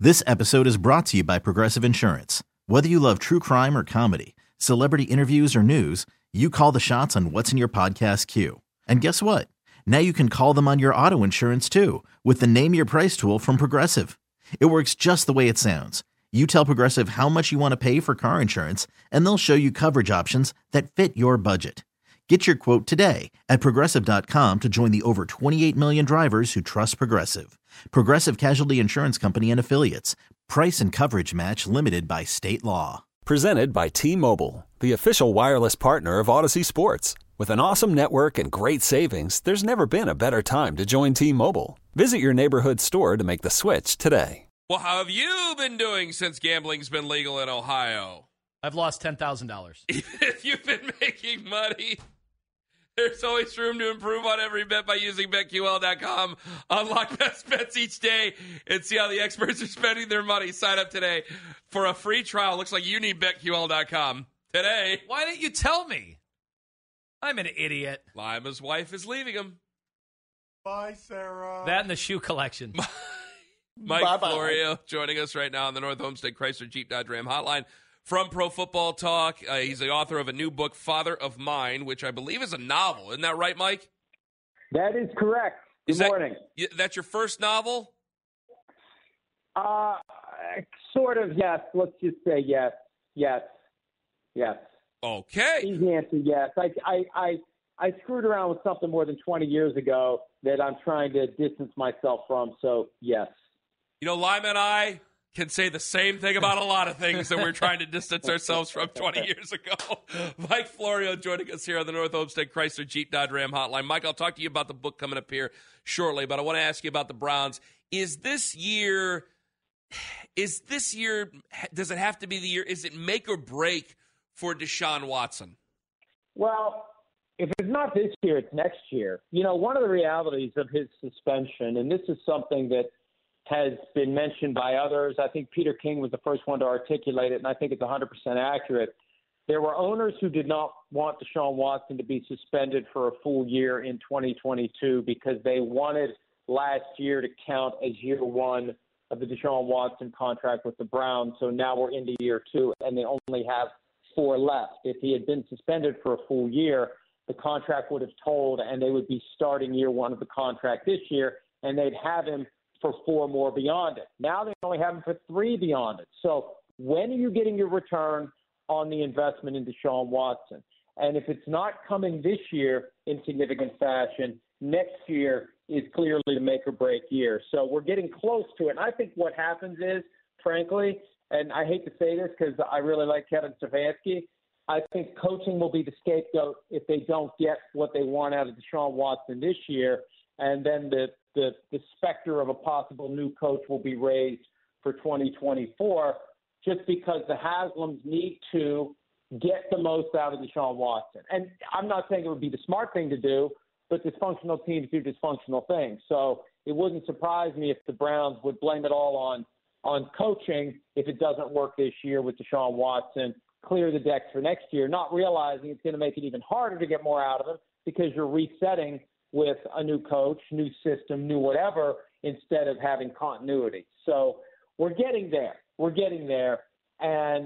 This episode is brought to you by Progressive Insurance. Whether you love true crime or comedy, celebrity interviews or news, you call the shots on what's in your podcast queue. And guess what? Now you can call them on your auto insurance too with the Name Your Price tool from Progressive. It works just the way it sounds. You tell Progressive how much you want to pay for car insurance, and they'll show you coverage options that fit your budget. Get your quote today at Progressive.com to join the over 28 million drivers who trust Progressive. Progressive Casualty Insurance Company and Affiliates. Price and coverage match limited by state law. Presented by T-Mobile, the official wireless partner of Odyssey Sports. With an awesome network and great savings, there's never been a better time to join T-Mobile. Visit your neighborhood store to make the switch today. Well, how have you been doing since gambling's been legal in Ohio? I've lost $10,000. Even if you've been making money, there's always room to improve on every bet by using BetQL.com. Unlock best bets each day and see how the experts are spending their money. Sign up today for a free trial. Looks like you need BetQL.com today. Why didn't you tell me? I'm an idiot. Lima's wife is leaving him. Bye, Sarah. That and the shoe collection. Mike Bye-bye. Florio joining us right now on the North Homestead Chrysler Jeep Dodge Ram hotline from Pro Football Talk. He's the author of a new book, Father of Mine, which I believe is a novel. Isn't that right, Mike? That is correct. Good morning. That's your first novel? Sort of, yes. Let's just say yes. Okay. Easy answer, yes. I screwed around with something more than 20 years ago that I'm trying to distance myself from, so yes. You know, Lima and I can say the same thing about a lot of things that we're trying to distance ourselves from 20 years ago. Mike Florio joining us here on the North Homestead Chrysler Jeep Dodge Ram hotline. Mike, I'll talk to you about the book coming up here shortly, but I want to ask you about the Browns. Is this year, does it have to be the year? Is it make or break for Deshaun Watson? Well, if it's not this year, it's next year. You know, one of the realities of his suspension, and this is something that has been mentioned by others. I think Peter King was the first one to articulate it, and I think it's 100% accurate. There were owners who did not want Deshaun Watson to be suspended for a full year in 2022 because they wanted last year to count as year one of the Deshaun Watson contract with the Browns. So now we're into year two, and they only have 4 left. If he had been suspended for a full year, the contract would have told, and they would be starting year one of the contract this year, and they'd have him for 4 more beyond it. Now they only have him for 3 beyond it. So when are you getting your return on the investment in Deshaun Watson? And if it's not coming this year in significant fashion, next year is clearly the make or break year. So we're getting close to it. And I think what happens is, frankly, and I hate to say this because I really like Kevin Stefanski, I think coaching will be the scapegoat if they don't get what they want out of Deshaun Watson this year. And then the specter of a possible new coach will be raised for 2024 just because the Haslams need to get the most out of Deshaun Watson. And I'm not saying it would be the smart thing to do, but dysfunctional teams do dysfunctional things. So it wouldn't surprise me if the Browns would blame it all on coaching if it doesn't work this year with Deshaun Watson, clear the decks for next year, not realizing it's going to make it even harder to get more out of him because you're resetting with a new coach, new system, new whatever, instead of having continuity. So we're getting there. And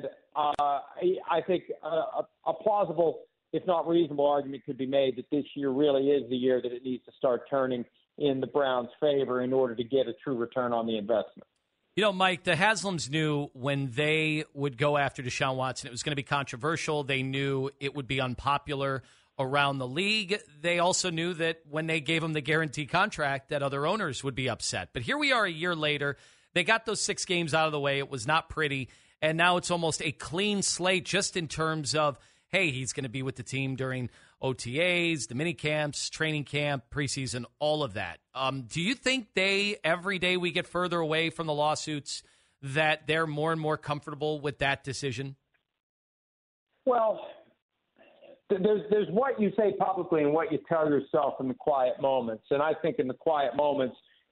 I think a plausible, if not reasonable, argument could be made that this year really is the year that it needs to start turning in the Browns' favor in order to get a true return on the investment. You know, Mike, the Haslams knew when they would go after Deshaun Watson, it was going to be controversial. They knew it would be unpopular around the league. They also knew that when they gave him the guaranteed contract that other owners would be upset. But here we are a year later. They got those 6 games out of the way. It was not pretty. And now it's almost a clean slate just in terms of, hey, he's going to be with the team during OTAs, the mini camps, training camp, preseason, all of that. Do you think every day we get further away from the lawsuits, that they're more and more comfortable with that decision? Well, there's what you say publicly and what you tell yourself in the quiet moments. And I think in the quiet moments,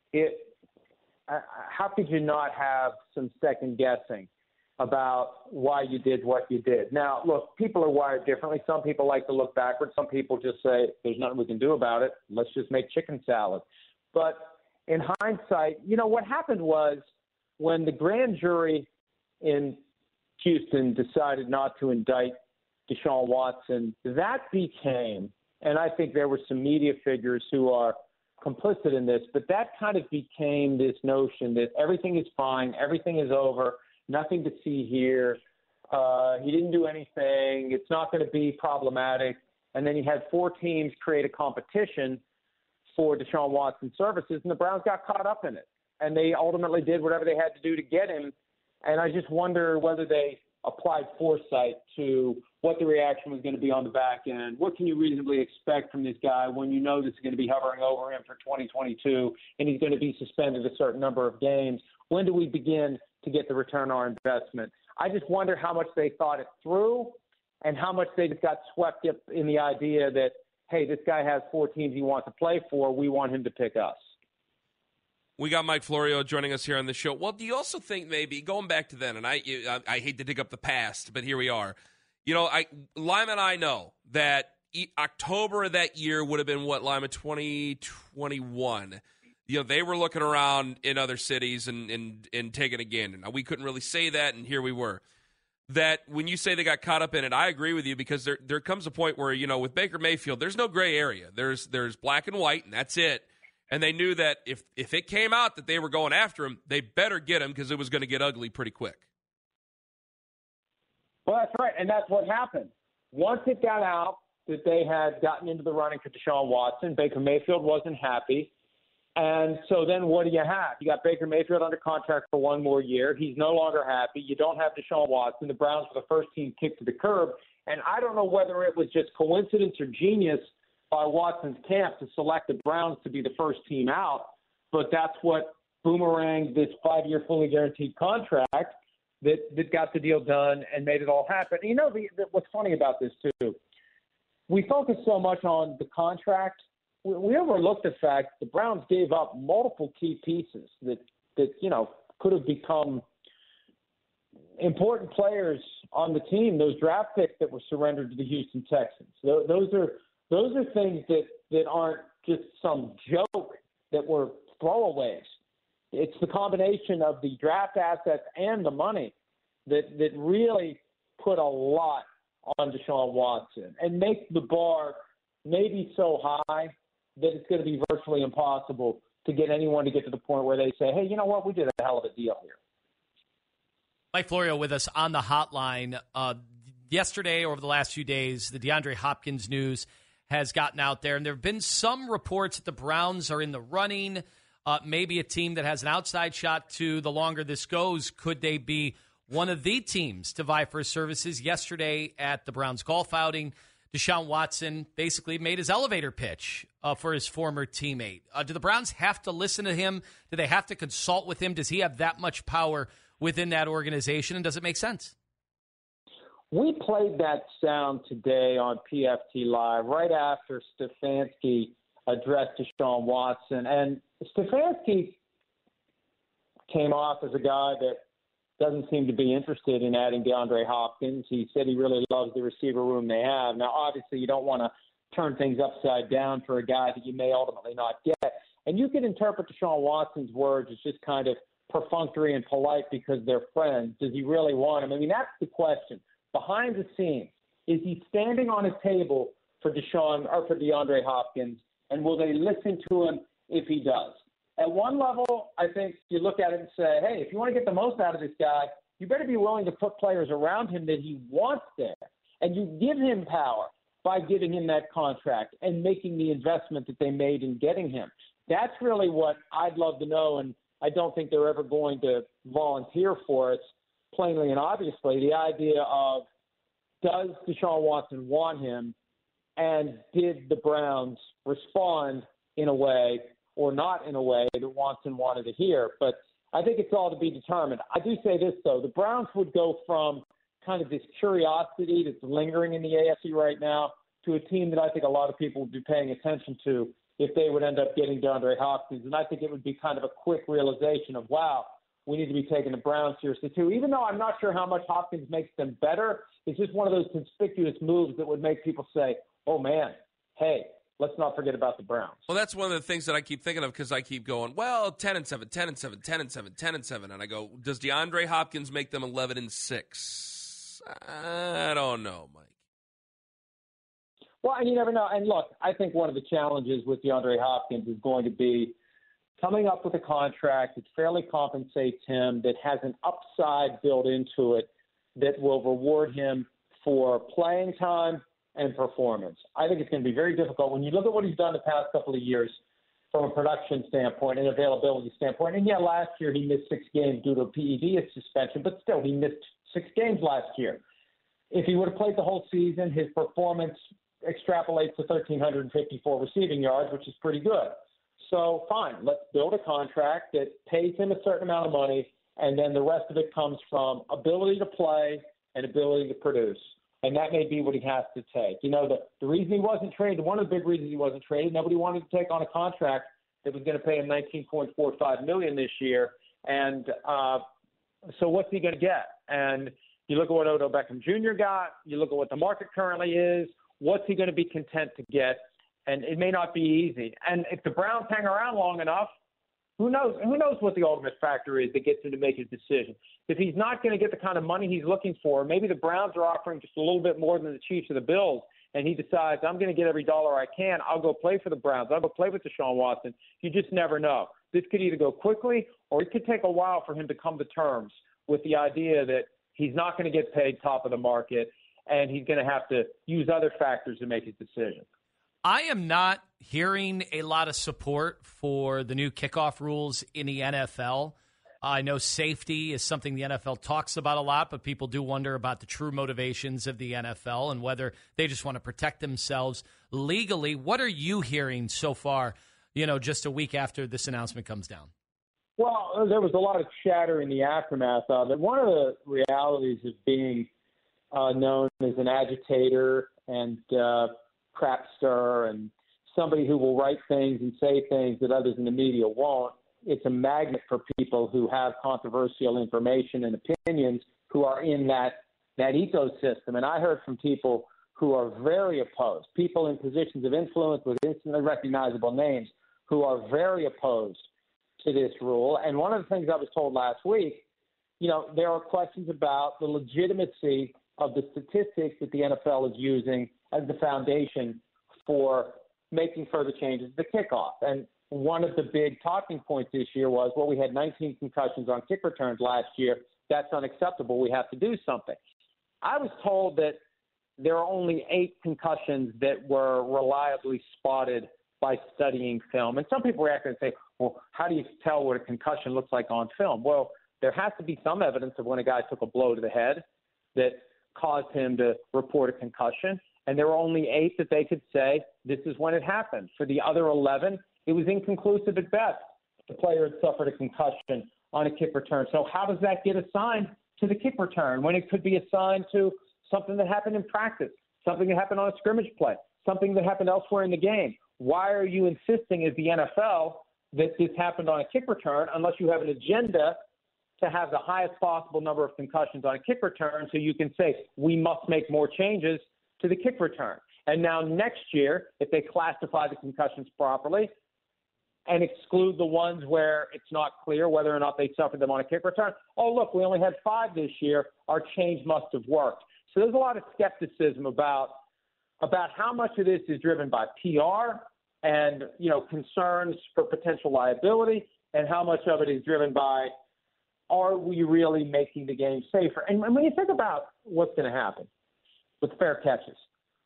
how could you not have some second guessing about why you did what you did? Now, look, people are wired differently. Some people like to look backwards. Some people just say, there's nothing we can do about it. Let's just make chicken salad. But in hindsight, what happened was when the grand jury in Houston decided not to indict Deshaun Watson, that became, and I think there were some media figures who are complicit in this, but that kind of became this notion that everything is fine, everything is over, nothing to see here. He didn't do anything. It's not going to be problematic. And then you had 4 teams create a competition for Deshaun Watson's services, and the Browns got caught up in it. And they ultimately did whatever they had to do to get him. And I just wonder whether they applied foresight to what the reaction was going to be on the back end. What can you reasonably expect from this guy when you know this is going to be hovering over him for 2022 and he's going to be suspended a certain number of games? When do we begin to get the return on our investment? I just wonder how much they thought it through and how much they just got swept up in the idea that, hey, this guy has 4 teams he wants to play for. We want him to pick us. We got Mike Florio joining us here on the show. Well, do you also think maybe, going back to then, and I hate to dig up the past, but here we are. Lyman and I know that October of that year would have been, Lyman, 2021. They were looking around in other cities and taking a gander. Now, we couldn't really say that, and here we were. That when you say they got caught up in it, I agree with you, because there comes a point where, with Baker Mayfield, there's no gray area. There's black and white, and that's it. And they knew that if it came out that they were going after him, they better get him, because it was going to get ugly pretty quick. Well, that's right, and that's what happened. Once it got out that they had gotten into the running for Deshaun Watson, Baker Mayfield wasn't happy. And so then what do you have? You got Baker Mayfield under contract for 1 more year. He's no longer happy. You don't have Deshaun Watson. The Browns were the first team kicked to the curb. And I don't know whether it was just coincidence or genius by Watson's camp to select the Browns to be the first team out, but that's what boomeranged this 5-year fully guaranteed contract that got the deal done and made it all happen. What's funny about this, too, we focus so much on the contract, we overlooked the fact the Browns gave up multiple key pieces that could have become important players on the team, those draft picks that were surrendered to the Houston Texans. Those are things that aren't just some joke that were throwaways. It's the combination of the draft assets and the money that really put a lot on Deshaun Watson and make the bar maybe so high that it's going to be virtually impossible to get anyone to get to the point where they say, hey, you know what, we did a hell of a deal here. Mike Florio with us on the hotline. Yesterday, or over the last few days, the DeAndre Hopkins news has gotten out there, and there have been some reports that the Browns are in the running, maybe a team that has an outside shot to, the longer this goes, could they be one of the teams to vie for his services? Yesterday at the Browns golf outing, Deshaun Watson basically made his elevator pitch for his former teammate. Do the Browns have to listen to him? Do they have to consult with him? Does he have that much power within that organization, and does it make sense? We played that sound today on PFT Live right after Stefanski addressed Deshaun Watson. And Stefanski came off as a guy that doesn't seem to be interested in adding DeAndre Hopkins. He said he really loves the receiver room they have. Now, obviously, you don't want to turn things upside down for a guy that you may ultimately not get. And you could interpret Deshaun Watson's words as just kind of perfunctory and polite because they're friends. Does he really want him? I mean, that's the question. Behind the scenes, is he standing on a table for Deshaun or for DeAndre Hopkins, and will they listen to him if he does? At one level, I think you look at it and say, hey, if you want to get the most out of this guy, you better be willing to put players around him that he wants there. And you give him power by giving him that contract and making the investment that they made in getting him. That's really what I'd love to know, and I don't think they're ever going to volunteer for it. Plainly and obviously, the idea of does Deshaun Watson want him, and did the Browns respond in a way or not in a way that Watson wanted to hear. But I think it's all to be determined. I do say this, though. The Browns would go from kind of this curiosity that's lingering in the AFC right now to a team that I think a lot of people would be paying attention to if they would end up getting DeAndre Hopkins. And I think it would be kind of a quick realization of, wow, we need to be taking the Browns seriously, too. Even though I'm not sure how much Hopkins makes them better, it's just one of those conspicuous moves that would make people say, oh, man, hey, let's not forget about the Browns. Well, that's one of the things that I keep thinking of because I keep going, well, 10-7, 10-7, 10-7, 10-7. And I go, does DeAndre Hopkins make them 11-6? I don't know, Mike. Well, and you never know. And look, I think one of the challenges with DeAndre Hopkins is going to be coming up with a contract that fairly compensates him, that has an upside built into it, that will reward him for playing time and performance. I think it's going to be very difficult when you look at what he's done the past couple of years from a production standpoint and availability standpoint. And yeah, last year he missed 6 games due to a PED suspension, but still he missed 6 games last year. If he would have played the whole season, his performance extrapolates to 1,354 receiving yards, which is pretty good. So fine, let's build a contract that pays him a certain amount of money, and then the rest of it comes from ability to play and ability to produce. And that may be what he has to take. You know, the reason he wasn't traded, one of the big reasons he wasn't traded, nobody wanted to take on a contract that was going to pay him $19.45 million this year. And so what's he going to get? And you look at what Odell Beckham Jr. got, you look at what the market currently is, what's he going to be content to get? And it may not be easy. And if the Browns hang around long enough, who knows? Who knows what the ultimate factor is that gets him to make his decision? If he's not going to get the kind of money he's looking for, maybe the Browns are offering just a little bit more than the Chiefs or the Bills, and he decides, I'm going to get every dollar I can. I'll go play for the Browns. I'll go play with Deshaun Watson. You just never know. This could either go quickly or it could take a while for him to come to terms with the idea that he's not going to get paid top of the market and he's going to have to use other factors to make his decision. I am not hearing a lot of support for the new kickoff rules in the NFL. I know safety is something the NFL talks about a lot, but people do wonder about the true motivations of the NFL and whether they just want to protect themselves legally. What are you hearing so far, just a week after this announcement comes down? Well, there was a lot of chatter in the aftermath of it. One of the realities of being known as an agitator and crapster and somebody who will write things and say things that others in the media won't, it's a magnet for people who have controversial information and opinions who are in that ecosystem. And I heard from people who are very opposed, people in positions of influence with instantly recognizable names who are very opposed to this rule. And one of the things I was told last week, there are questions about the legitimacy of the statistics that the NFL is using as the foundation for making further changes to the kickoff. And one of the big talking points this year was, well, we had 19 concussions on kick returns last year. That's unacceptable. We have to do something. I was told that there are only 8 concussions that were reliably spotted by studying film. And some people react and say, well, how do you tell what a concussion looks like on film? Well, there has to be some evidence of when a guy took a blow to the head that caused him to report a concussion. And there were only 8 that they could say this is when it happened. For the other 11, it was inconclusive at best. The player had suffered a concussion on a kick return. So how does that get assigned to the kick return when it could be assigned to something that happened in practice, something that happened on a scrimmage play, something that happened elsewhere in the game? Why are you insisting as the NFL that this happened on a kick return unless you have an agenda to have the highest possible number of concussions on a kick return so you can say we must make more changes to the kick return? And now next year, if they classify the concussions properly and exclude the ones where it's not clear whether or not they suffered them on a kick return, oh, look, we only had 5 this year. Our change must have worked. So there's a lot of skepticism about how much of this is driven by PR and, concerns for potential liability, and how much of it is driven by, are we really making the game safer? And when you think about what's going to happen with fair catches,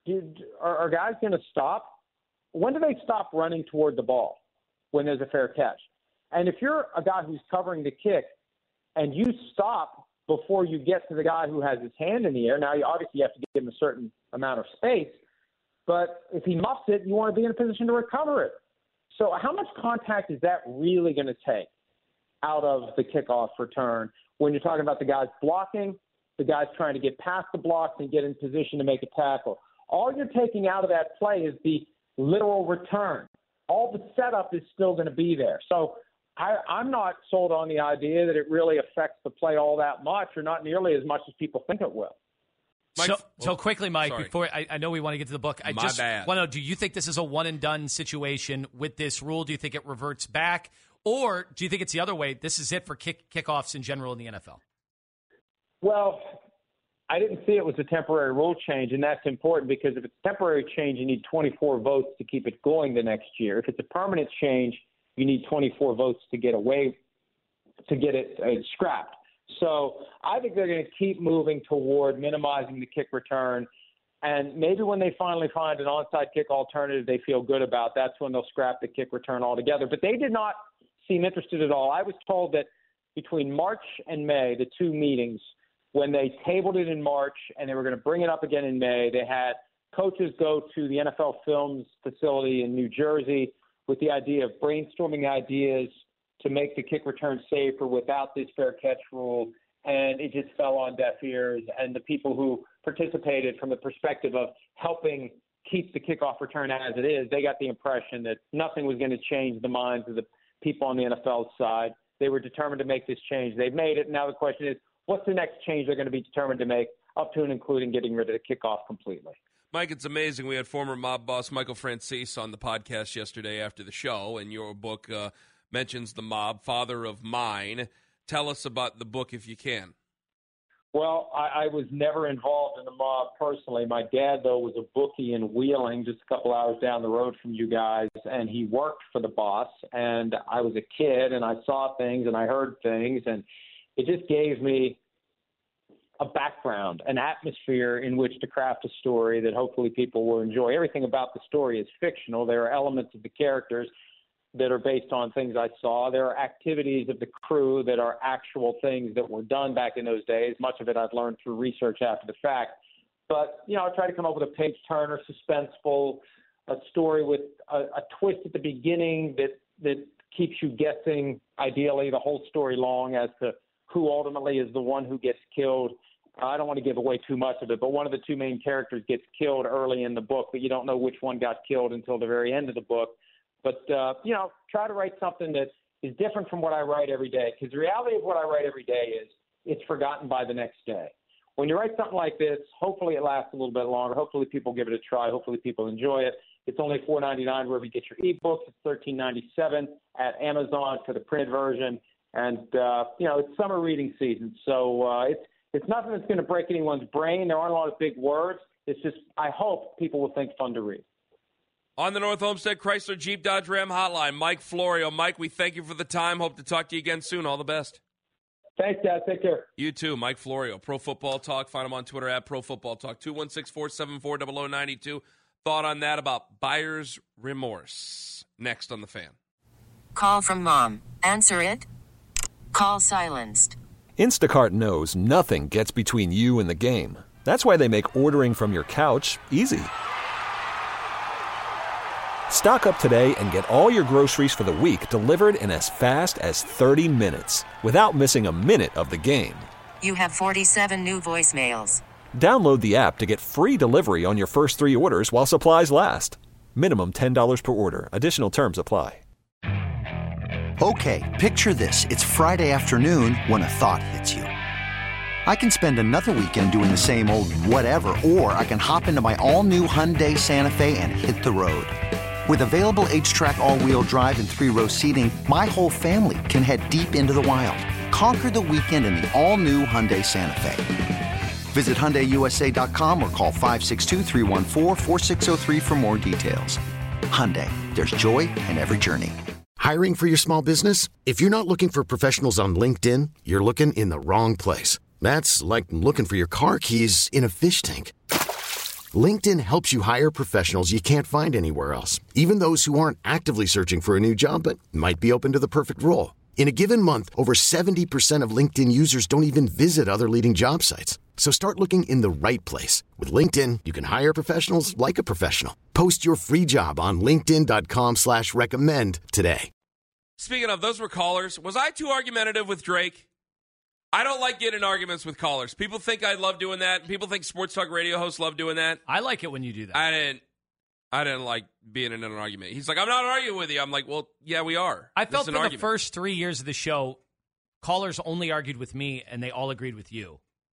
are guys going to stop? When do they stop running toward the ball when there's a fair catch? And if you're a guy who's covering the kick and you stop before you get to the guy who has his hand in the air, now you obviously have to give him a certain amount of space, but if he muffs it, you want to be in a position to recover it. So how much contact is that really going to take out of the kickoff return when you're talking about the guys blocking, the guys trying to get past the blocks and get in position to make a tackle? All you're taking out of that play is the literal return. All the setup is still going to be there. So I'm not sold on the idea that it really affects the play all that much, or not nearly as much as people think it will. Mike, So quickly, Mike, sorry. before I know we want to get to the book, I My just bad. want to know, do you think this is a one-and-done situation with this rule? Do you think it reverts back? Or do you think it's the other way? This is it for kickoffs in general in the NFL? Well, I didn't see it was a temporary rule change, and that's important because if it's a temporary change, you need 24 votes to keep it going the next year. If it's a permanent change, you need 24 votes to get it scrapped. So I think they're going to keep moving toward minimizing the kick return. And maybe when they finally find an onside kick alternative they feel good about, that's when they'll scrap the kick return altogether. But they did not seem interested at all. I was told that between March and May, the two meetings, when they tabled it in March and they were going to bring it up again in May, they had coaches go to the NFL Films facility in New Jersey with the idea of brainstorming ideas to make the kick return safer without this fair catch rule, and it just fell on deaf ears. And the people who participated from the perspective of helping keep the kickoff return as it is, they got the impression that nothing was going to change the minds of the people on the NFL side. They were determined to make this change. They've made it. Now the question is, what's the next change they're going to be determined to make, up to and including getting rid of the kickoff completely? Mike, it's amazing. We had former mob boss Michael Francis on the podcast yesterday after the show, and your book mentions the mob, Father of Mine. Tell us about the book if you can. Well, I was never involved in the mob personally. My dad, though, was a bookie in Wheeling, just a couple hours down the road from you guys, and he worked for the boss. And I was a kid, and I saw things, and I heard things, and it just gave me a background, an atmosphere in which to craft a story that hopefully people will enjoy. Everything about the story is fictional. There are elements of the characters that are based on things I saw. There are activities of the crew that are actual things that were done back in those days. Much of it I've learned through research after the fact. But, I try to come up with a page-turner, suspenseful, a story with a twist at the beginning that keeps you guessing, ideally, the whole story long as to who ultimately is the one who gets killed. I don't want to give away too much of it, but one of the two main characters gets killed early in the book, but you don't know which one got killed until the very end of the book. But, try to write something that is different from what I write every day, because the reality of what I write every day is it's forgotten by the next day. When you write something like this, hopefully it lasts a little bit longer. Hopefully people give it a try. Hopefully people enjoy it. It's only $4.99 wherever you get your ebooks. It's $13.97 at Amazon for the printed version. And, it's summer reading season. So it's nothing that's going to break anyone's brain. There aren't a lot of big words. It's just, I hope people will think fun to read. On the North Olmsted Chrysler Jeep Dodge Ram hotline, Mike Florio. Mike, we thank you for the time. Hope to talk to you again soon. All the best. Thanks, Dad. Take care. You too, Mike Florio. Pro Football Talk. Find him on Twitter at Pro Football Talk. 216-474-0092. Thought on that about buyer's remorse. Next on The Fan. Call from mom. Answer it. Call silenced. Instacart knows nothing gets between you and the game. That's why they make ordering from your couch easy. Stock up today and get all your groceries for the week delivered in as fast as 30 minutes without missing a minute of the game. You have 47 new voicemails. Download the app to get free delivery on your first 3 orders while supplies last. Minimum $10 per order. Additional terms apply. Okay, picture this. It's Friday afternoon when a thought hits you. I can spend another weekend doing the same old whatever, or I can hop into my all-new Hyundai Santa Fe and hit the road. With available H-Track all-wheel drive and 3-row seating, my whole family can head deep into the wild. Conquer the weekend in the all-new Hyundai Santa Fe. Visit HyundaiUSA.com or call 562-314-4603 for more details. Hyundai, there's joy in every journey. Hiring for your small business? If you're not looking for professionals on LinkedIn, you're looking in the wrong place. That's like looking for your car keys in a fish tank. LinkedIn helps you hire professionals you can't find anywhere else, even those who aren't actively searching for a new job but might be open to the perfect role. In a given month, over 70% of LinkedIn users don't even visit other leading job sites. So start looking in the right place. With LinkedIn, you can hire professionals like a professional. Post your free job on linkedin.com/recommend today. Speaking of, those were callers. Was I too argumentative with Drake? I don't like getting in arguments with callers. People think I love doing that. People think sports talk radio hosts love doing that. I like it when you do that. I didn't like being in an argument. He's like, I'm not arguing with you. I'm like, well, yeah, we are. I felt for the first 3 years of the show, callers only argued with me, and they all agreed with you.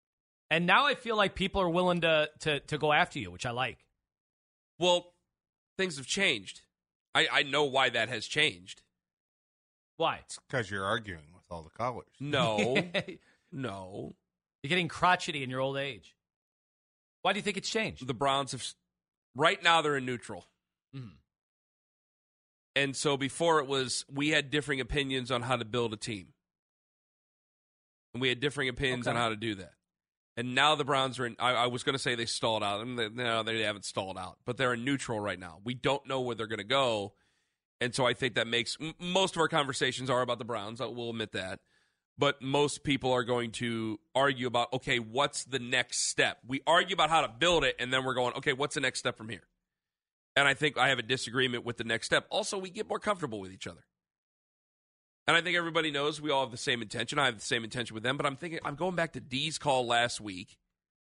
And now I feel like people are willing to go after you, which I like. Well, things have changed. I know why that has changed. Why? It's because you're arguing with all the callers. No. No. You're getting crotchety in your old age. Why do you think it's changed? The Browns have, right now they're in neutral. Mm-hmm. And so before it was, we had differing opinions on how to build a team. And we had differing opinions on how to do that. And now the Browns are in, I was going to say they stalled out. And no, they haven't stalled out. But they're in neutral right now. We don't know where they're going to go. And so I think that makes, most of our conversations are about the Browns. I will admit that. But most people are going to argue about, okay, what's the next step? We argue about how to build it, and then we're going, okay, what's the next step from here? And I think I have a disagreement with the next step. Also, we get more comfortable with each other. And I think everybody knows we all have the same intention. I have the same intention with them. But I'm going back to D's call last week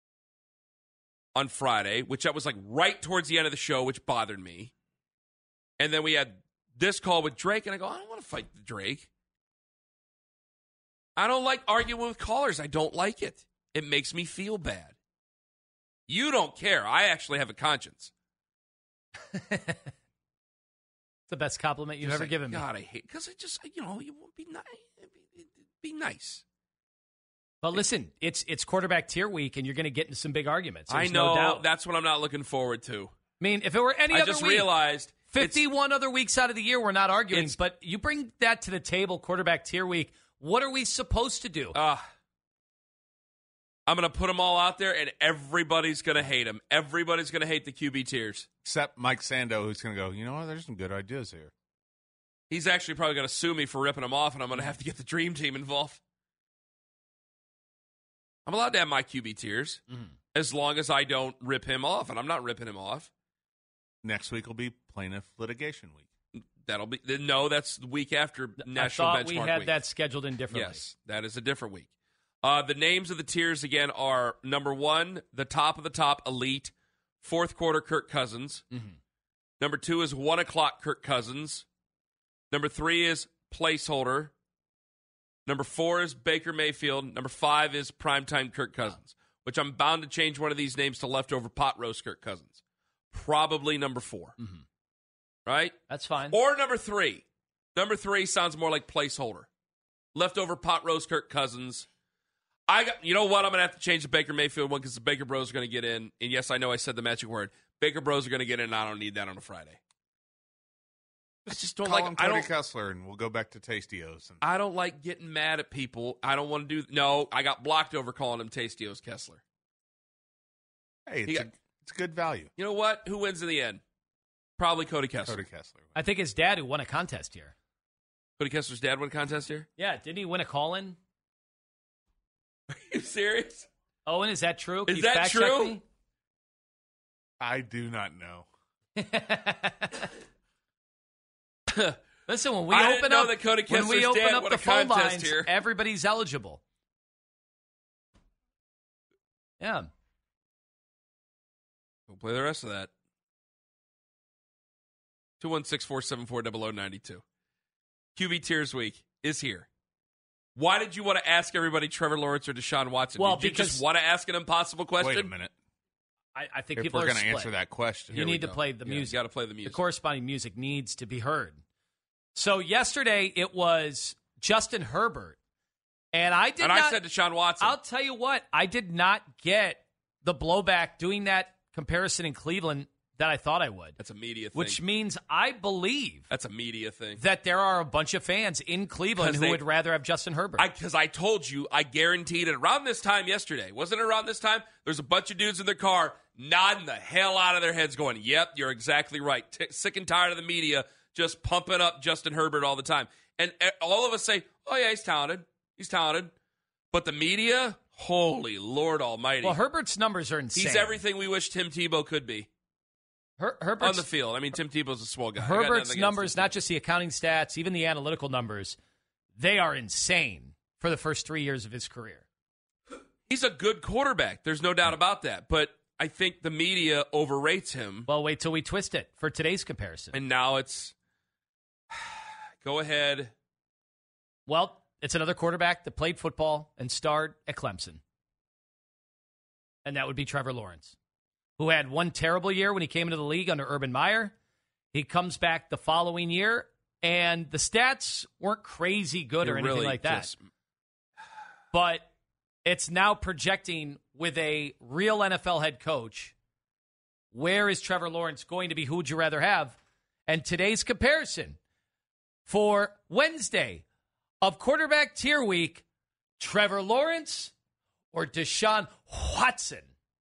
on Friday, which that was like right towards the end of the show, which bothered me. And then we had this call with Drake, and I go, I don't want to fight Drake. I don't like arguing with callers. I don't like it. It makes me feel bad. You don't care. I actually have a conscience. It's the best compliment you've ever given me. God, I hate, because it just, you won't be nice. Be nice. But listen, it's quarterback tier week, and you're going to get into some big arguments. There's I know. No doubt. That's what I'm not looking forward to. I mean, if it were any other week. I just realized. 51 other weeks out of the year, we're not arguing. But you bring that to the table, quarterback tier week. What are we supposed to do? I'm going to put them all out there, and everybody's going to hate them. Everybody's going to hate the QB tiers. Except Mike Sando, who's going to go, you know what, there's some good ideas here. He's actually probably going to sue me for ripping them off, and I'm going to have to get the Dream Team involved. I'm allowed to have my QB tiers as long as I don't rip him off, and I'm not ripping him off. Next week will be plaintiff litigation week. That'll be that's the week after National Benchmark Week. I thought we had that scheduled in differently. Yes, that is a different week. The names of the tiers again are number 1, the top of the top, elite, fourth quarter Kirk Cousins. Mm-hmm. Number 2 is 1 o'clock Kirk Cousins. Number 3 is placeholder. Number 4 is Baker Mayfield. Number 5 is primetime Kirk Cousins, which I'm bound to change one of these names to leftover pot roast Kirk Cousins. Probably number 4. Mm-hmm. Right? That's fine. Or number 3. Number 3 sounds more like placeholder. Leftover pot roast Kirk Cousins. You know what? I'm going to have to change the Baker Mayfield one because the Baker Bros are going to get in. And yes, I know I said the magic word. Baker Bros are going to get in, and I don't need that on a Friday. I just don't call like him Cody Kessler, and we'll go back to Tastios. I don't like getting mad at people. I don't want to do. No, I got blocked over calling him Tastios Kessler. Hey, it's good value. You know what? Who wins in the end? Probably Cody Kessler. Cody Kessler. I think his dad who won a contest here. Cody Kessler's dad won a contest here? Yeah, didn't he win a call-in? Are you serious? Owen, is that true? Can is you that fact true? check me? I do not know. Listen, when we I open didn't know up, that Cody when we Kessler's open dad up won the a phone contest lines, here. everybody's eligible. Yeah. We'll play the rest of that. 216-474-0092. QB Tiers Week is here. Why did you want to ask everybody Trevor Lawrence or Deshaun Watson? Well, did you because just want to ask an impossible question? Wait a minute. I think if people we're are going to split. answer that question, You need to play the music. You got to play the music. The corresponding music needs to be heard. So yesterday it was Justin Herbert, and I said Deshaun Watson. I'll tell you what, I did not get the blowback doing that comparison in Cleveland that I thought I would. That's a media thing. Which means I believe that's a media thing. That there are a bunch of fans in Cleveland who would rather have Justin Herbert. Because I told you, I guaranteed it around this time yesterday. Wasn't it around this time? There's a bunch of dudes in their car nodding the hell out of their heads going, yep, you're exactly right. Sick and tired of the media just pumping up Justin Herbert all the time. And all of us say, oh, yeah, he's talented. He's talented. But the media, holy Lord almighty. Well, Herbert's numbers are insane. He's everything we wish Tim Tebow could be. Herbert's, on the field. I mean, Tim Tebow's a swell guy. Herbert's numbers, not just the accounting stats, even the analytical numbers, they are insane for the first 3 years of his career. He's a good quarterback. There's no doubt about that. But I think the media overrates him. Well, wait till we twist it for today's comparison. And now it's go ahead. Well, it's another quarterback that played football and starred at Clemson. and that would be Trevor Lawrence, who had one terrible year when he came into the league under Urban Meyer. He comes back the following year, and the stats weren't crazy good or anything like that. But it's now projecting with a real NFL head coach, where is Trevor Lawrence going to be? Who would you rather have? And today's comparison for Wednesday of quarterback tier week, Trevor Lawrence or Deshaun Watson?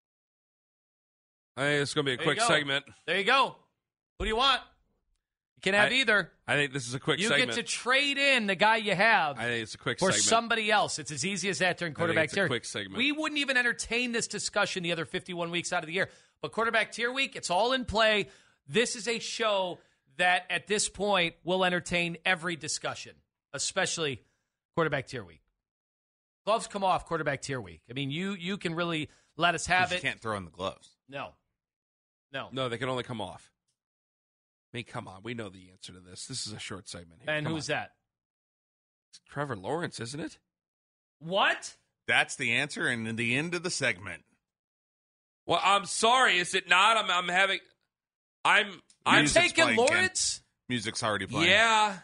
I think it's going to be a quick segment. There you go. Who do you want? You can have either. I think this is a quick segment. You get to trade in the guy you have. I think it's a quick for segment. somebody else. It's as easy as that during quarterback tier. It's a quick segment. We wouldn't even entertain this discussion the other 51 weeks out of the year. But quarterback tier week, it's all in play. This is a show that at this point will entertain every discussion, especially quarterback tier week. Gloves come off quarterback tier week. I mean, you can really let us have it. You can't throw in the gloves. No, they can only come off. I mean, come on. We know the answer to this. This is a short segment here. And who's that? It's Trevor Lawrence, isn't it? What? That's the answer and the end of the segment. Well, I'm sorry. Is it not? I'm taking Lawrence. Music's already playing. Yeah.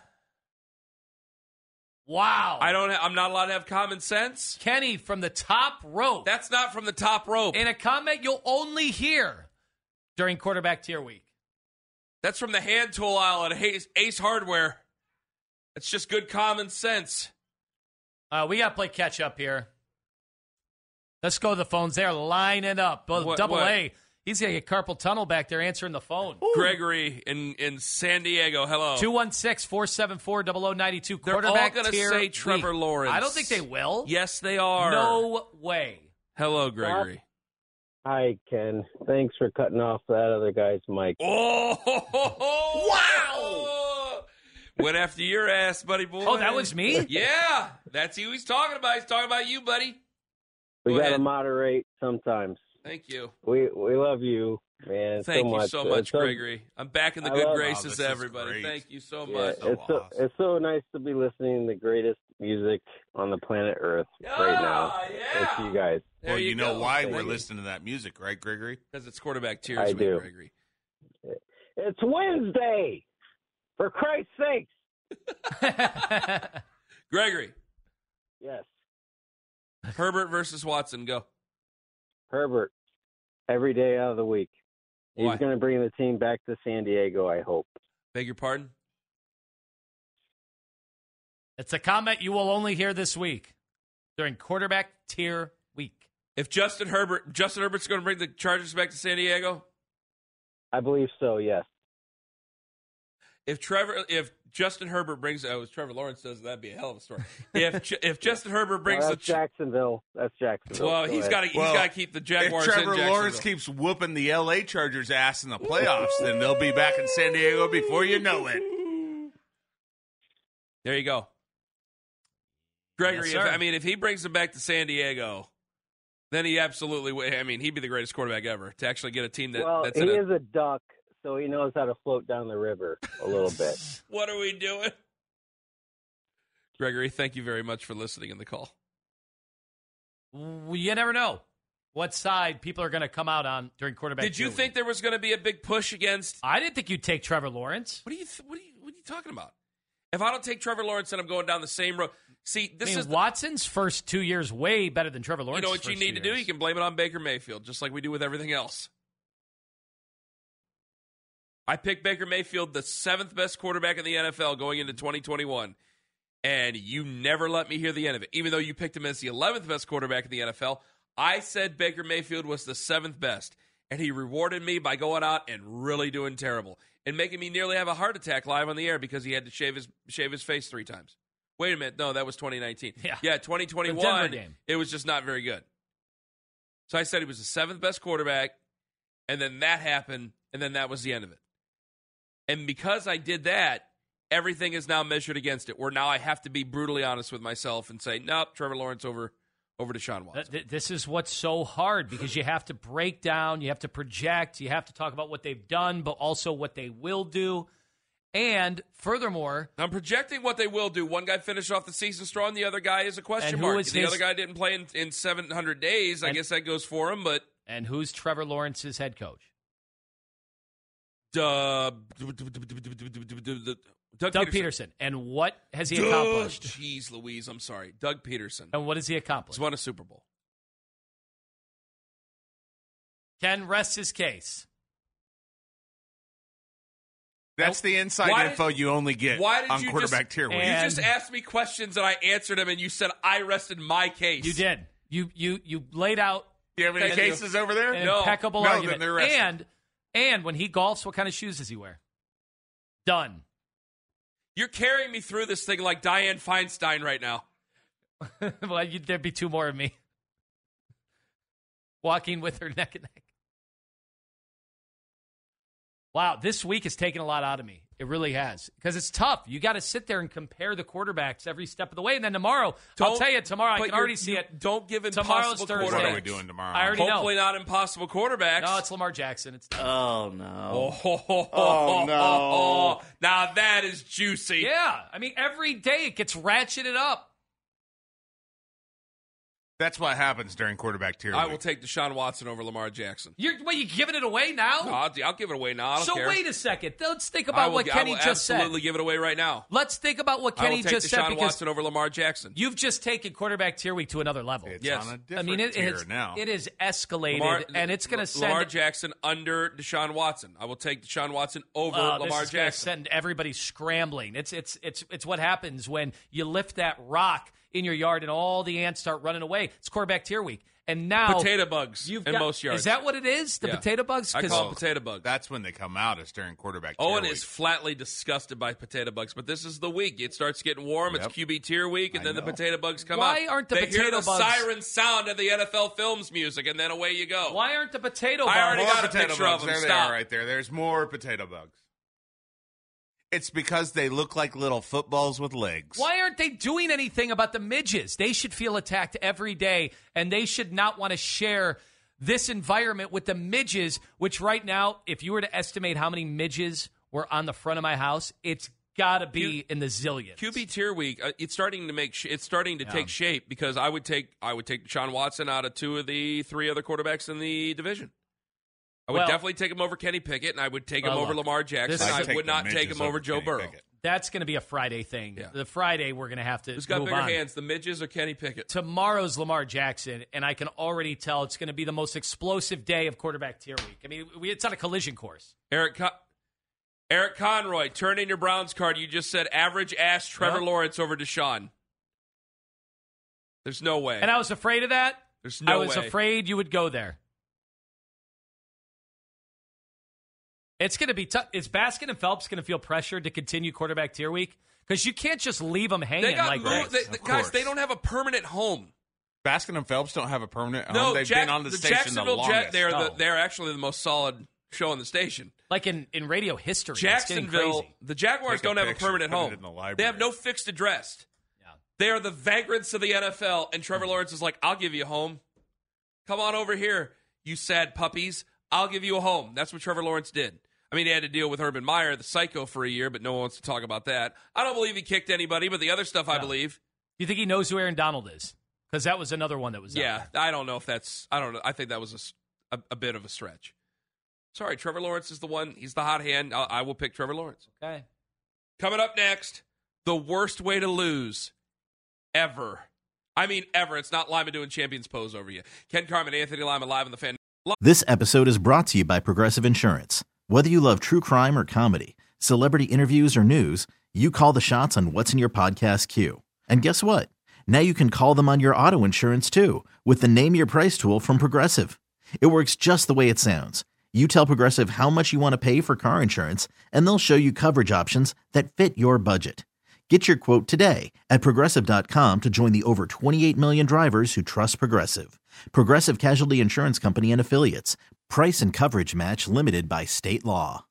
Wow. I'm not allowed to have common sense. Kenny from the top rope. That's not from the top rope. In a comment you'll only hear during quarterback tier week. That's from the hand tool aisle at Ace Hardware. It's just good common sense. We got to play catch up here. Let's go to the phones. They're lining up. Double A. He's going to get carpal tunnel back there answering the phone. Ooh. Gregory in San Diego. Hello. 216-474-0092. They're all going to say Trevor Lawrence. I don't think they will. Yes, they are. No way. Hello, Gregory. Hi, Ken. Thanks for cutting off that other guy's mic. Oh, wow. Went after your ass, buddy boy. Oh, that was me? Yeah. That's who he's talking about. He's talking about you, buddy. We got to moderate sometimes. Thank you. We love you, man. Thank you so much, Gregory. I'm back in the good graces of everybody. Thank you so much. It's so nice to be listening to the greatest music on the planet Earth right now. Yeah. It's you guys. Well, you know why we're listening to that music, right, Gregory? Because it's quarterback tiers I week, do. Gregory. It's Wednesday. For Christ's sakes. Gregory. Yes. Herbert versus Watson, go. Herbert, every day out of the week. He's going to bring the team back to San Diego, I hope. Beg your pardon? It's a comment you will only hear this week during quarterback tier week. If Justin Herbert's going to bring the Chargers back to San Diego? I believe so, yes. If Justin Herbert brings, as Trevor Lawrence does, that'd be a hell of a story. If Justin Herbert brings that's Jacksonville. That's Jacksonville. Well, he's got to keep the Jaguars. If Trevor Lawrence keeps whooping the L.A. Chargers' ass in the playoffs, then they'll be back in San Diego before you know it. There you go, Gregory. Yes, if he brings them back to San Diego, then he absolutely. He'd be the greatest quarterback ever to actually get a team that's. He is a duck. So he knows how to float down the river a little bit. What are we doing? Gregory, thank you very much for listening in the call. You never know what side people are going to come out on during quarterback. Did you think there was going to be a big push against? I didn't think you'd take Trevor Lawrence. What are you talking about? If I don't take Trevor Lawrence, then I'm going down the same road. See, Watson's first 2 years way better than Trevor Lawrence. You know what you need to do? You can blame it on Baker Mayfield, just like we do with everything else. I picked Baker Mayfield, the 7th best quarterback in the NFL going into 2021, and you never let me hear the end of it. Even though you picked him as the 11th best quarterback in the NFL, I said Baker Mayfield was the 7th best, and he rewarded me by going out and really doing terrible and making me nearly have a heart attack live on the air because he had to shave his face 3 times. Wait a minute. No, that was 2019. Yeah, 2021, it was just not very good. So I said he was the 7th best quarterback, and then that happened, and then that was the end of it. And because I did that, everything is now measured against it, where now I have to be brutally honest with myself and say, nope, Trevor Lawrence over Deshaun Watson. This is what's so hard because you have to break down, you have to project, you have to talk about what they've done, but also what they will do. And furthermore, I'm projecting what they will do. One guy finished off the season strong, the other guy is a question mark. The other guy didn't play in 700 days. I guess that goes for him, but And who's Trevor Lawrence's head coach? Doug Peterson. And what has he accomplished? Jeez Louise, I'm sorry. Doug Peterson. And what has he accomplished? He's won a Super Bowl. Ken rests his case. That's the inside info you only get on quarterback tier week. You just asked me questions and I answered them, and you said I rested my case. You did. You laid out. Do you have any cases over there? An impeccable argument. Then they're rested. And when he golfs, what kind of shoes does he wear? Done. You're carrying me through this thing like Dianne Feinstein right now. Well, there'd be two more of me. Walking with her neck and neck. Wow, this week has taken a lot out of me. It really has. Because it's tough. You got to sit there and compare the quarterbacks every step of the way. And then tomorrow, I'll tell you, tomorrow, I can already see it. Don't give impossible quarterbacks. What are we doing tomorrow? I already know. Hopefully not impossible quarterbacks. No, it's Lamar Jackson. Oh, no. Oh, no. Now that is juicy. Yeah. I mean, every day it gets ratcheted up. That's what happens during quarterback tier week. I will take Deshaun Watson over Lamar Jackson. You giving it away now? No, I'll give it away now. I don't care. So wait a second. Let's think about what Kenny just said. I will absolutely give it away right now. Let's think about what Kenny just said. I will take Deshaun Watson over Lamar Jackson. You've just taken quarterback tier week to another level. It's on a different tier now. It is escalated, and it's going to send Lamar Jackson under Deshaun Watson. I will take Deshaun Watson over Lamar Jackson. This is going to send everybody scrambling. It's what happens when you lift that rock in your yard and all the ants start running away. It's quarterback tier week. And now potato bugs in most yards. Is that what it is? The potato bugs? I call it potato bugs. That's when they come out. It's during quarterback tier Owen week. is flatly disgusted by potato bugs, but this is the week. It starts getting warm. It's QB tier week, and then the potato bugs come out. Why aren't the they potato hear the bugs? siren sound of the NFL Films music, and then away you go. Why aren't the potato bugs? I already got a potato picture bugs. of them. There they are right there. There's more potato bugs. It's because they look like little footballs with legs. Why aren't they doing anything about the midges? They should feel attacked every day, and they should not want to share this environment with the midges, which right now, if you were to estimate how many midges were on the front of my house, it's got to be in the zillions. QB tier week, it's starting to take shape because I would take Deshaun Watson out of 2 of the 3 other quarterbacks in the division. I would definitely take him over Kenny Pickett, and I would take him over Lamar Jackson. I would not take him over Joe Burrow. That's going to be a Friday thing. Yeah. The Friday, we're going to have to Who's got move bigger on. hands, the midges or Kenny Pickett? Tomorrow's Lamar Jackson, and I can already tell it's going to be the most explosive day of quarterback tier week. I mean, it's on a collision course. Eric Conroy, turn in your Browns card. You just said average ass Trevor Lawrence over Deshaun. There's no way. And I was afraid of that. There's no way. I was afraid you would go there. It's going to be tough. Is Baskin and Phelps going to feel pressured to continue quarterback tier week? Because you can't just leave them hanging like that. Guys, they don't have a permanent home. Baskin and Phelps don't have a permanent home. They've been on the station the longest. They're actually the most solid show on the station. Like in radio history. Jacksonville, the Jaguars don't have a permanent home. They have no fixed address. Yeah. They are the vagrants of the NFL, and Trevor Lawrence is like, I'll give you a home. Come on over here, you sad puppies. I'll give you a home. That's what Trevor Lawrence did. I mean, he had to deal with Urban Meyer, the psycho, for a year, but no one wants to talk about that. I don't believe he kicked anybody, but the other stuff I believe. Do you think he knows who Aaron Donald is? Because that was another one that was I don't know if that's – I don't know. I think that was a bit of a stretch. Sorry, Trevor Lawrence is the one. He's the hot hand. I will pick Trevor Lawrence. Okay. Coming up next, the worst way to lose ever. I mean, ever. It's not Lima doing Champions Pose over you. Ken Carman, Anthony Lima, live on the Fan. This episode is brought to you by Progressive Insurance. Whether you love true crime or comedy, celebrity interviews or news, you call the shots on what's in your podcast queue. And guess what? Now you can call them on your auto insurance too with the Name Your Price tool from Progressive. It works just the way it sounds. You tell Progressive how much you want to pay for car insurance, and they'll show you coverage options that fit your budget. Get your quote today at Progressive.com to join the over 28 million drivers who trust Progressive. Progressive Casualty Insurance Company and Affiliates. Price and coverage match limited by state law.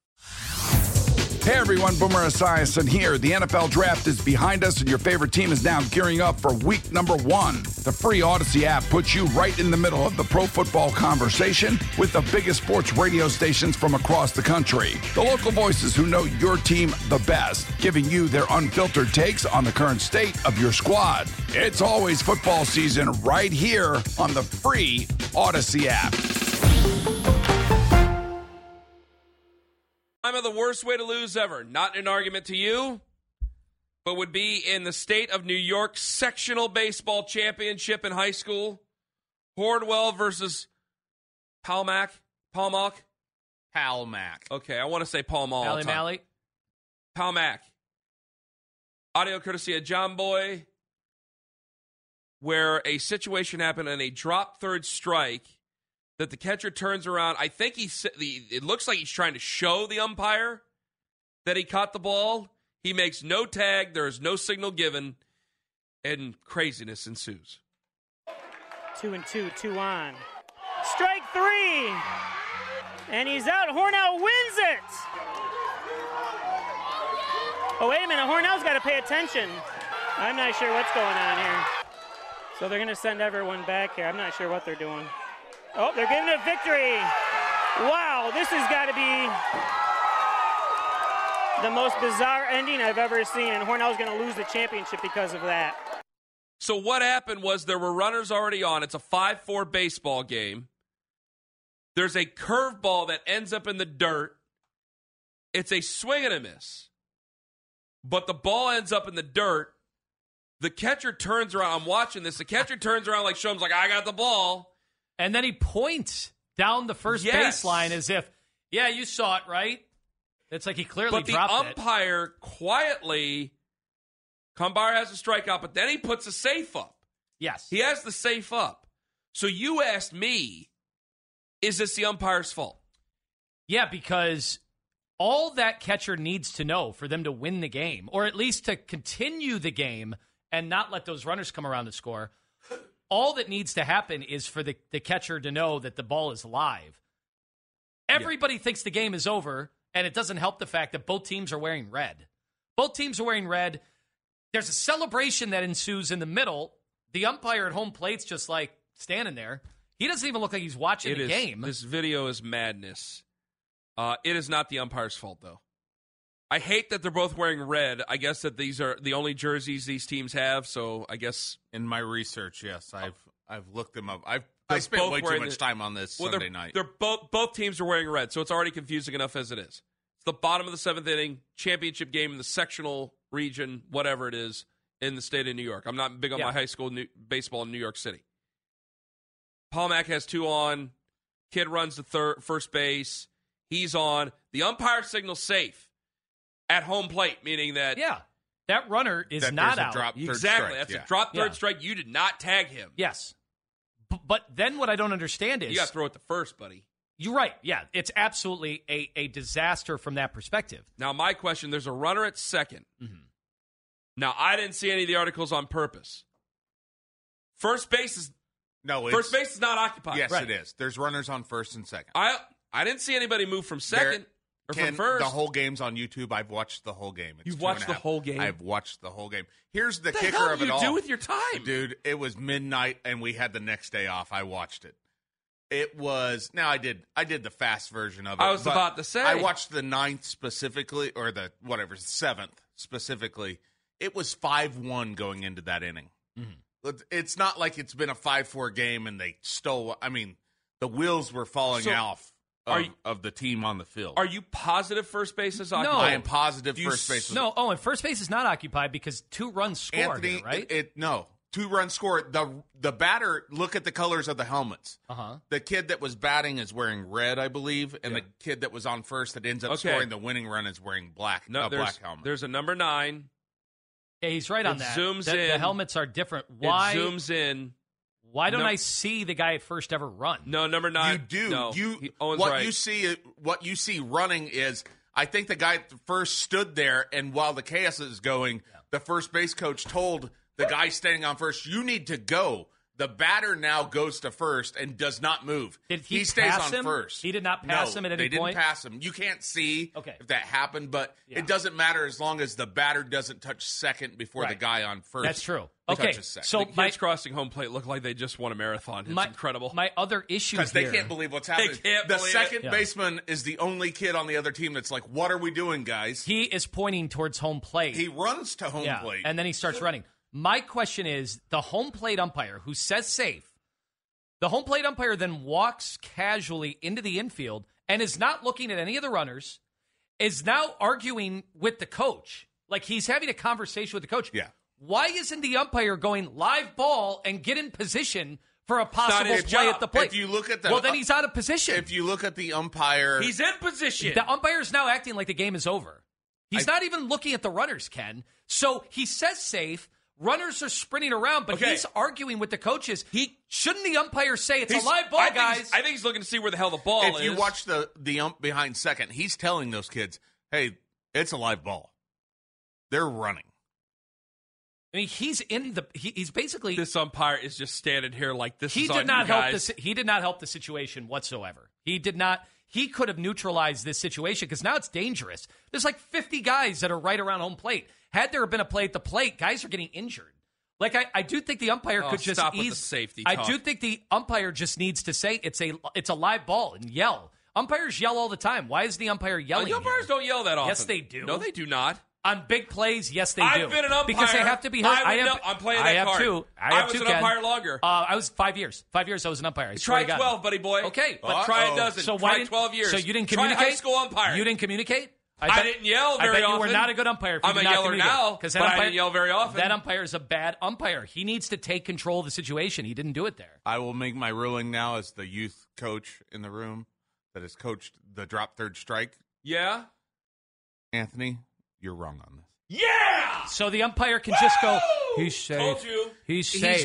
Hey everyone, Boomer Esiason here. The NFL Draft is behind us and your favorite team is now gearing up for week number 1. The free Odyssey app puts you right in the middle of the pro football conversation with the biggest sports radio stations from across the country. The local voices who know your team the best, giving you their unfiltered takes on the current state of your squad. It's always football season right here on the free Odyssey app. I'm of the worst way to lose ever. Not an argument to you, but would be in the state of New York sectional baseball championship in high school. Hornwell versus Palmac. Palmac. Okay, I want to say Palmal all the time. Mally. Palmac. Audio courtesy of John Boy, where a situation happened in a drop third strike that the catcher turns around. I think it looks like he's trying to show the umpire that he caught the ball. He makes no tag. There is no signal given, and craziness ensues. 2-2, 2 on. Strike 3! And he's out. Hornell wins it! Oh, wait a minute. Hornell's got to pay attention. I'm not sure what's going on here. So they're going to send everyone back here. I'm not sure what they're doing. Oh, they're giving it victory. Wow, this has got to be the most bizarre ending I've ever seen, and Hornell's going to lose the championship because of that. So what happened was there were runners already on. It's a 5-4 baseball game. There's a curveball that ends up in the dirt. It's a swing and a miss. But the ball ends up in the dirt. The catcher turns around. I'm watching this. The catcher turns around like Shom's like, I got the ball. And then he points down the first baseline as if, yeah, you saw it, right? It's like he clearly dropped it. But the umpire quietly, Kumbar has a strikeout, but then he puts a safe up. Yes. He has the safe up. So you asked me, is this the umpire's fault? Yeah, because all that catcher needs to know for them to win the game, or at least to continue the game and not let those runners come around to score, all that needs to happen is for the catcher to know that the ball is live. Everybody thinks the game is over, and it doesn't help the fact that both teams are wearing red. Both teams are wearing red. There's a celebration that ensues in the middle. The umpire at home plate's just like standing there. He doesn't even look like he's watching the game. This video is madness. It is not the umpire's fault, though. I hate that they're both wearing red. I guess that these are the only jerseys these teams have, so I guess... In my research, yes, I've looked them up. I spent way too much time on this Sunday night. They're both teams are wearing red, so it's already confusing enough as it is. It's the bottom of the 7th inning, championship game in the sectional region, whatever it is, in the state of New York. I'm not big on my high school baseball in New York City. Palmac has 2 on. Kid runs to first base. He's on. The umpire signals safe at home plate, meaning that... Yeah, that runner is not out. Exactly. That's a drop third strike. You did not tag him. Yes. But then what I don't understand is... You got to throw it to first, buddy. You're right. Yeah, it's absolutely a disaster from that perspective. Now, my question, there's a runner at second. Mm-hmm. Now, I didn't see any of the articles on purpose. First base is not occupied. Yes, it is. There's runners on first and second. I didn't see anybody move from second or from first. The whole game's on YouTube. I've watched the whole game. You've watched the whole game? I've watched the whole game. Here's the kicker kicker of it all. What do you do with your time? Dude, it was midnight, and we had the next day off. I watched it. It was... Now, I did the fast version of it. I was about to say. I watched the 9th specifically, or the 7th specifically. It was 5-1 going into that inning. Mm-hmm. It's not like it's been a 5-4 game and they stole... I mean, the wheels were falling off of the team on the field. Are you positive first base is occupied? No. I am positive first base is... No, and first base is not occupied because 2 runs scored, Anthony, right? No. 2 runs scored. The batter, look at the colors of the helmets. Uh-huh. The kid that was batting is wearing red, I believe, and the kid that was on first that ends up scoring the winning run is wearing black. Black helmet. There's a number 9. Yeah, he's right on that. Zooms in. The helmets are different. Why? It zooms in. Why don't I see the guy at first ever run? No, number 9. You do. No, What you see running is, I think the guy at first stood there, and while the chaos is going, the first base coach told the guy standing on first, you need to go. The batter now goes to first and does not move. Did he stays pass on him? first. He did not pass him at any point? They didn't pass him. You can't see if that happened, but it doesn't matter as long as the batter doesn't touch second before the guy on first. That's true. touches second. So the kids crossing home plate look like they just won a marathon. It's incredible. My other issue because they can't believe what's happening. The second it. baseman is the only kid on the other team that's like, what are we doing, guys? He is pointing towards home plate. He runs to home plate. And then he starts running. My question is, the home plate umpire who says safe, The home plate umpire then walks casually into the infield and is not looking at any of the runners, is now arguing with the coach. Like he's having a conversation with the coach. Yeah. Why isn't the umpire going live ball and get in position for a possible play at the plate? If you look at well, then he's out of position. If you look at the umpire, he's in position. The umpire is now acting like the game is over. He's not even looking at the runners, Ken. So he says safe. Runners are sprinting around, but he's arguing with the coaches. Shouldn't the umpire say it's a live ball, guys? I think he's looking to see where the hell the ball is. If you watch the ump behind second, he's telling those kids, hey, it's a live ball. They're running. I mean, he's basically... This umpire is just standing here like this is on you guys. He did not help the situation whatsoever. He did not... He could have neutralized this situation because now it's dangerous. There's like 50 guys that are right around home plate. Had there been a play at the plate, guys are getting injured. Like, I do think the umpire could just stop with the safety talk. I do think the umpire just needs to say it's a live ball and yell. Umpires yell all the time. Why is the umpire yelling? The umpires don't yell that often. Yes, they do. No, they do not. On big plays, yes, they do. I've been an umpire. Because they have to be heard. I'm playing that card. I was an umpire longer. I was 5 years. 5 years I was an umpire. Try 12, buddy boy. Okay. But try a dozen. So try 12 years. So you didn't communicate? Try high school umpire. You didn't communicate? I didn't yell very often. I bet you were not a good umpire if you I'm did a not yeller now, but I didn't yell very often. That umpire is a bad umpire. He needs to take control of the situation. He didn't do it there. I will make my ruling now as the youth coach in the room that has coached the drop third strike. Yeah? Anthony, you're wrong on this. Yeah! So the umpire can just go, he's safe. Told you. He's safe.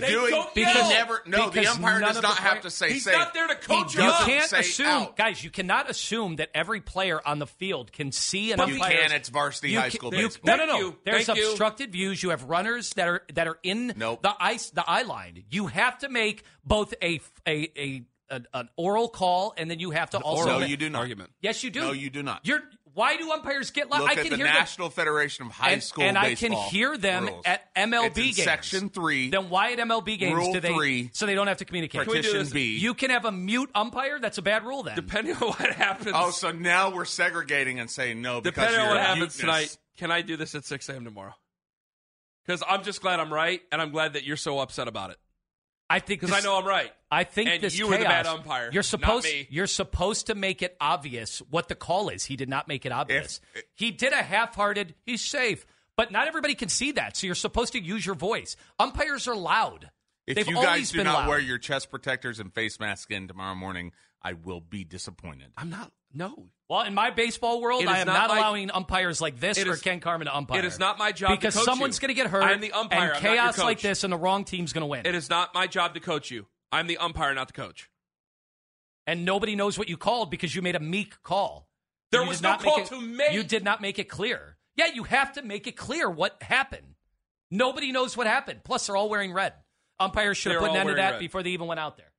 The umpire does not have to say he's safe. He's not there to coach you. up. Can't assume, guys, you cannot assume that every player on the field can see an umpire. You can, it's varsity high school baseball. No. There's obstructed views. You have runners that are in the eye line. You have to make both an oral call, and then you have to also... No, you do not. Argument. Yes, you do. No, you do not. Why do umpires get loud? Look I can at the hear National Federation of High School and Baseball. I can hear them rules. at MLB it's in games. Section 3. Then why at MLB games Rule do they? 3, so they don't have to communicate. Partition B. You can have a mute umpire. That's a bad rule. Then, depending on what happens. Oh, so now we're segregating and saying no because depending on what happens muteness. tonight. Can I do this at 6 a.m. tomorrow? Because I'm just glad I'm right, and I'm glad that you're so upset about it. I think because I know I'm right. I think and this you chaos, were the bad umpire. You're supposed. Not me. You're supposed to make it obvious what the call is. He did not make it obvious. He did a half-hearted. He's safe, but not everybody can see that. So you're supposed to use your voice. Umpires are loud. If you guys do not wear your chest protectors and face masks in tomorrow morning, I will be disappointed. I'm not. No. Well, in my baseball world, I am not allowing umpires like this or Ken Carmen to umpire. It is not my job because to coach someone's going to get hurt. I'm the umpire. And I'm chaos not your coach. like this, and the wrong team's going to win. It is not my job to coach you. I'm the umpire, not the coach. And nobody knows what you called because you made a meek call. There was no call to make. You did not make it clear. Yeah, you have to make it clear what happened. Nobody knows what happened. Plus, they're all wearing red. Umpires should have put an end to that before they even went out there.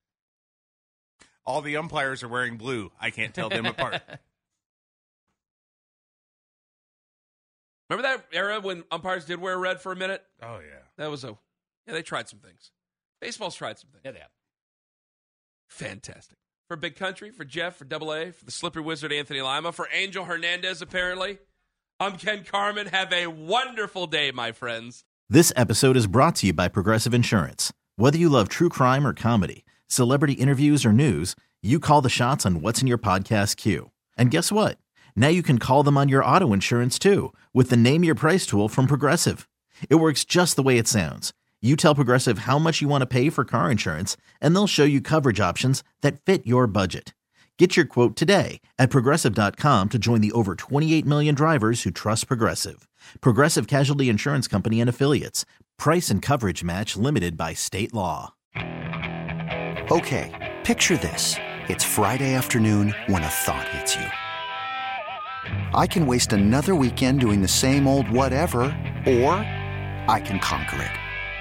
All the umpires are wearing blue. I can't tell them apart. Remember that era when umpires did wear red for a minute? Oh, yeah. That was they tried some things. Baseball's tried some things. Yeah, they have. Fantastic. For Big Country, for Jeff, for Double A, for the Slippery Wizard Anthony Lima, for Angel Hernandez, apparently. I'm Ken Carmen. Have a wonderful day, my friends. This episode is brought to you by Progressive Insurance. Whether you love true crime or comedy, celebrity interviews or news, you call the shots on what's in your podcast queue. And guess what? Now you can call them on your auto insurance, too, with the Name Your Price tool from Progressive. It works just the way it sounds. You tell Progressive how much you want to pay for car insurance, and they'll show you coverage options that fit your budget. Get your quote today at Progressive.com to join the over 28 million drivers who trust Progressive. Progressive Casualty Insurance Company and Affiliates. Price and coverage match limited by state law. Okay, picture this. It's Friday afternoon when a thought hits you. I can waste another weekend doing the same old whatever, or I can conquer it.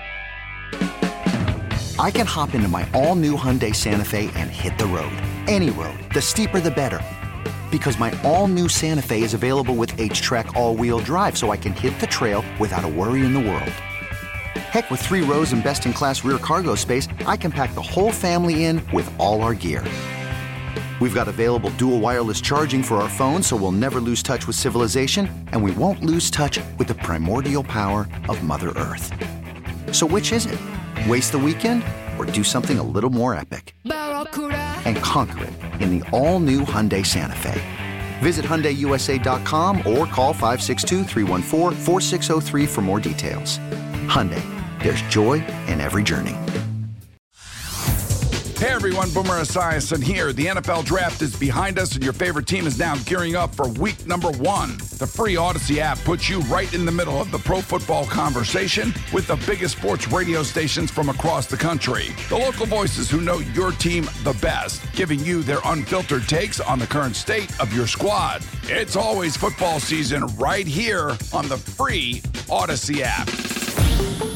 I can hop into my all-new Hyundai Santa Fe and hit the road. Any road. The steeper, the better. Because my all-new Santa Fe is available with H-Track all-wheel drive, so I can hit the trail without a worry in the world. Heck, with 3 rows and best-in-class rear cargo space, I can pack the whole family in with all our gear. We've got available dual wireless charging for our phones, so we'll never lose touch with civilization, and we won't lose touch with the primordial power of Mother Earth. So which is it? Waste the weekend or do something a little more epic and conquer it in the all-new Hyundai Santa Fe. Visit HyundaiUSA.com or call 562-314-4603 for more details. Hyundai, there's joy in every journey. Hey everyone, Boomer Esiason here. The NFL Draft is behind us and your favorite team is now gearing up for week number 1. The free Odyssey app puts you right in the middle of the pro football conversation with the biggest sports radio stations from across the country. The local voices who know your team the best, giving you their unfiltered takes on the current state of your squad. It's always football season right here on the free Odyssey app.